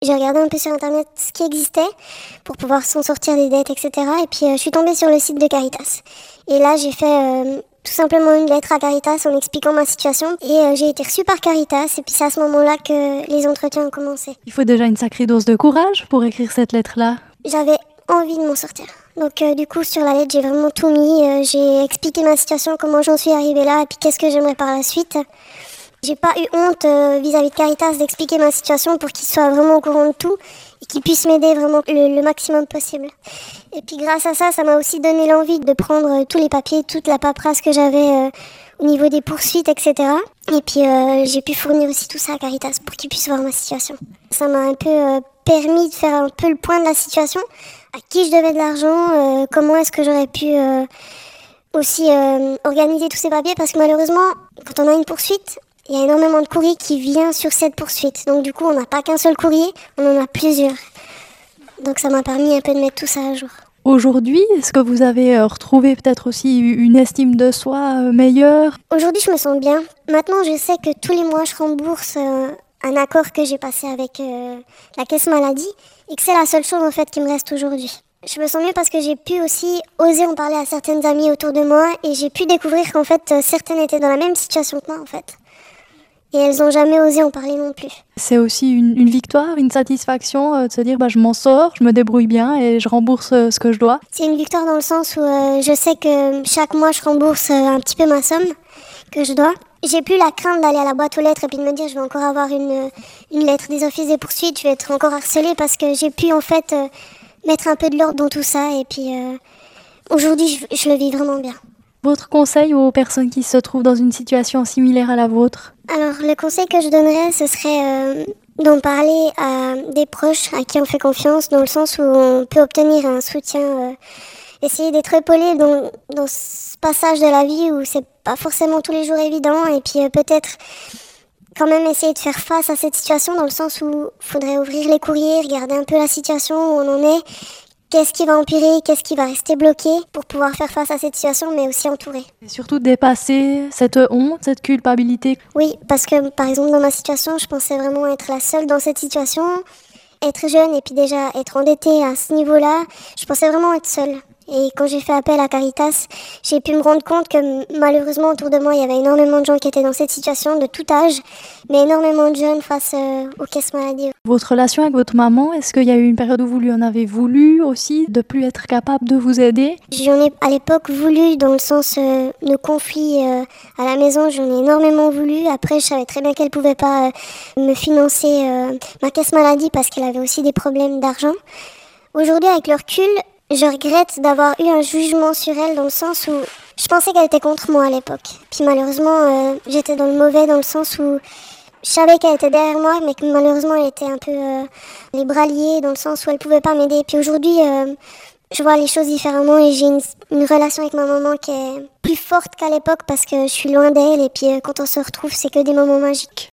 J'ai regardé un peu sur internet ce qui existait pour pouvoir s'en sortir des dettes, etc. Et puis je suis tombée sur le site de Caritas. Et là j'ai fait tout simplement une lettre à Caritas en expliquant ma situation. Et j'ai été reçue par Caritas et puis c'est à ce moment-là que les entretiens ont commencé. Il faut déjà une sacrée dose de courage pour écrire cette lettre-là. J'avais envie de m'en sortir. Donc du coup sur la lettre j'ai vraiment tout mis. J'ai expliqué ma situation, comment j'en suis arrivée là et puis qu'est-ce que j'aimerais par la suite. J'ai pas eu honte vis-à-vis de Caritas d'expliquer ma situation pour qu'ils soient vraiment au courant de tout et qu'ils puissent m'aider vraiment le maximum possible. Et puis grâce à ça, ça m'a aussi donné l'envie de prendre tous les papiers, toute la paperasse que j'avais au niveau des poursuites, etc. Et puis j'ai pu fournir aussi tout ça à Caritas pour qu'ils puissent voir ma situation. Ça m'a un peu permis de faire un peu le point de la situation, à qui je devais de l'argent, comment est-ce que j'aurais pu aussi organiser tous ces papiers, parce que malheureusement, quand on a une poursuite, il y a énormément de courrier qui vient sur cette poursuite. Donc du coup, on n'a pas qu'un seul courrier, on en a plusieurs. Donc ça m'a permis un peu de mettre tout ça à jour. Aujourd'hui, est-ce que vous avez retrouvé peut-être aussi une estime de soi meilleure ? Aujourd'hui, je me sens bien. Maintenant, je sais que tous les mois, je rembourse un accord que j'ai passé avec la caisse maladie et que c'est la seule chose en fait qui me reste aujourd'hui. Je me sens mieux parce que j'ai pu aussi oser en parler à certaines amies autour de moi et j'ai pu découvrir qu'en fait, certaines étaient dans la même situation que moi en fait. Et elles n'ont jamais osé en parler non plus. C'est aussi une victoire, une satisfaction de se dire je m'en sors, je me débrouille bien et je rembourse ce que je dois. C'est une victoire dans le sens où je sais que chaque mois je rembourse un petit peu ma somme que je dois. J'ai plus la crainte d'aller à la boîte aux lettres et puis de me dire je vais encore avoir une lettre des offices des poursuites, je vais être encore harcelée parce que j'ai pu en fait mettre un peu de l'ordre dans tout ça et puis aujourd'hui je le vis vraiment bien. Votre conseil aux personnes qui se trouvent dans une situation similaire à la vôtre ? Alors, le conseil que je donnerais, ce serait d'en parler à des proches à qui on fait confiance, dans le sens où on peut obtenir un soutien, essayer d'être épaulé dans ce passage de la vie où c'est pas forcément tous les jours évident, et puis peut-être quand même essayer de faire face à cette situation, dans le sens où il faudrait ouvrir les courriers, regarder un peu la situation où on en est. Qu'est-ce qui va empirer, qu'est-ce qui va rester bloqué pour pouvoir faire face à cette situation, mais aussi entourer. Et surtout dépasser cette honte, cette culpabilité. Oui, parce que par exemple dans ma situation, je pensais vraiment être la seule dans cette situation, être jeune et puis déjà être endettée à ce niveau-là, je pensais vraiment être seule. Et quand j'ai fait appel à Caritas, j'ai pu me rendre compte que malheureusement autour de moi, il y avait énormément de gens qui étaient dans cette situation de tout âge, mais énormément de jeunes face aux caisses maladie. Votre relation avec votre maman, est-ce qu'il y a eu une période où vous lui en avez voulu aussi, de plus être capable de vous aider ? J'en ai à l'époque voulu dans le sens de conflit à la maison, j'en ai énormément voulu. Après, je savais très bien qu'elle pouvait pas me financer ma caisse maladie parce qu'elle avait aussi des problèmes d'argent. Aujourd'hui, avec le recul, je regrette d'avoir eu un jugement sur elle dans le sens où je pensais qu'elle était contre moi à l'époque. Puis malheureusement, j'étais dans le mauvais dans le sens où je savais qu'elle était derrière moi, mais que malheureusement, elle était un peu les bras liés dans le sens où elle pouvait pas m'aider. Puis aujourd'hui, je vois les choses différemment et j'ai une relation avec ma maman qui est plus forte qu'à l'époque parce que je suis loin d'elle et puis quand on se retrouve, c'est que des moments magiques.